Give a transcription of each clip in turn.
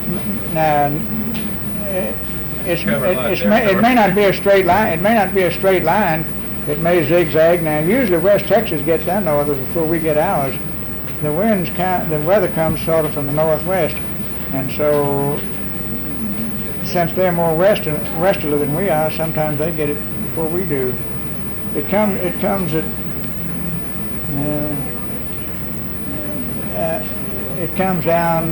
Now, it may not be a straight line. It may not be a straight line. It may zigzag. Now, usually West Texas gets their northers before we get ours. The weather comes sort of from the northwest, and so since they're more westerly than we are, sometimes they get it before we do. It comes at it comes down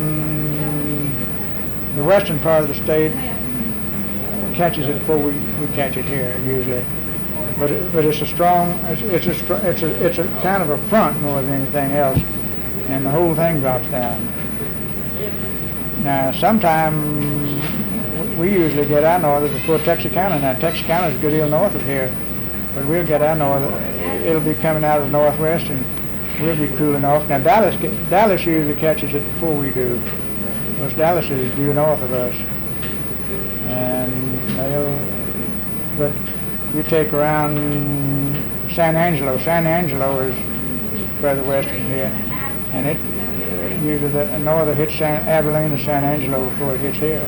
the western part of the state, catches it before we catch it here usually. But it's a strong, it's a kind of a front more than anything else, and the whole thing drops down. Now, sometime we usually get our northers before Texarkana. Now, Texarkana is a good deal north of here, but we'll get our northers. It'll be coming out of the northwest, and we'll be cooling off. Now, Dallas usually catches it before we do, because Dallas is due north of us, and but you take around San Angelo. San Angelo is further west from here, and it usually the norther hits Abilene or San Angelo before it hits here.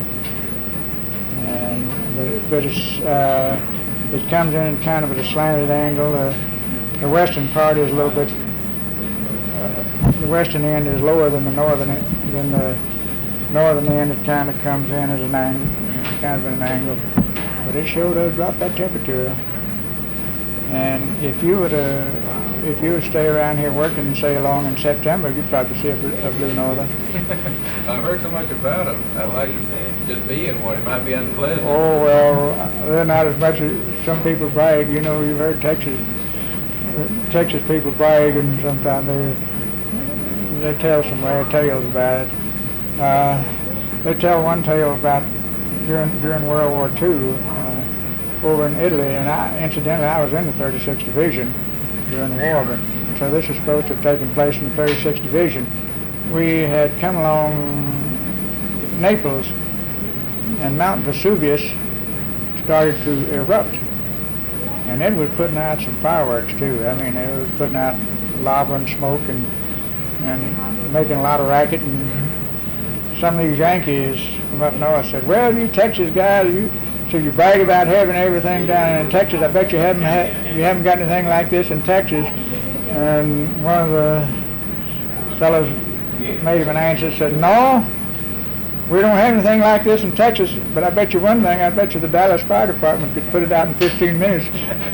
But it comes in kind of at a slanted angle. The western part is a little bit. The western end is lower than the northern end. It kind of comes in at an angle, kind of at an angle. But it sure does drop that temperature. And if you would stay around here working, say along in September, you'd probably see a blue northern. I've heard so much about them. I like just being one. It might be unpleasant. Oh well, they're not as much as some people brag. You know, you've heard Texas people brag, and sometimes they tell some rare tales about it. They tell one tale about during World War II over in Italy, and incidentally I was in the 36th Division during the war, but so this is supposed to have taken place in the 36th Division. We had come along Naples, and Mount Vesuvius started to erupt, and it was putting out some fireworks too. I mean, it was putting out lava and smoke and making a lot of racket, and some of these Yankees from up north said, "Well, you Texas guys, so you brag about having everything down in Texas. I bet you haven't got anything like this in Texas." And one of the fellows made him an answer, said, "No, we don't have anything like this in Texas, but I bet you one thing, I bet you the Dallas Fire Department could put it out in 15 minutes.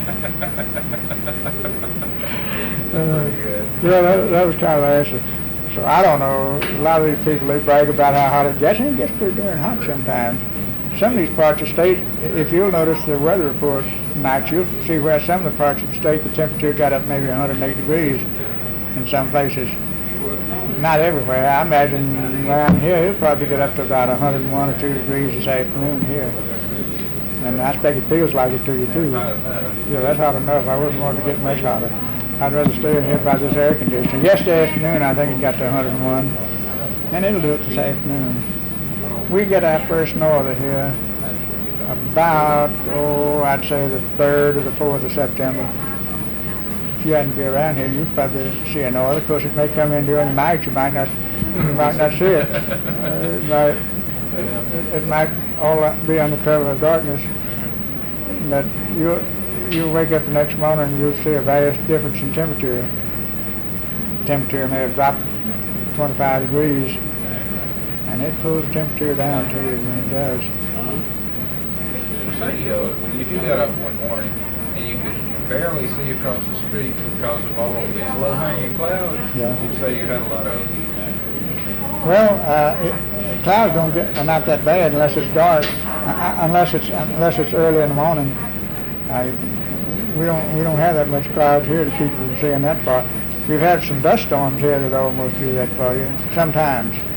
Yeah, that was kind of the answer. So I don't know, a lot of these people, they brag about how hot it gets, and it gets pretty darn hot sometimes. Some of these parts of the state, if you'll notice the weather report tonight, you'll see where some of the parts of the state, the temperature got up maybe 108 degrees in some places. Not everywhere. I imagine around here it'll probably get up to about 101 or 2 degrees this afternoon here. And I expect it feels like it to you too. Yeah, that's hot enough. I wouldn't want to get much hotter. I'd rather stay in here by this air conditioning. Yesterday afternoon I think it got to 101, and it'll do it this afternoon. We get our first norther here about, I'd say the 3rd or the 4th of September. If you hadn't been around here, you'd probably see a norther. Of course, it may come in during the night. You might not see it. It might all be under cover of darkness. But you'll wake up the next morning and you'll see a vast difference in temperature. Temperature may have dropped 25 degrees, and it pulls the temperature down too when it does. Say, if you got up one morning and you could barely see across the street because of all of these low-hanging clouds, yeah, you'd say you had a lot of them. Well, clouds are not that bad unless it's dark, unless it's early in the morning. We don't have that much clouds here to keep you from seeing that far. We've had some dust storms here that almost do that for you sometimes.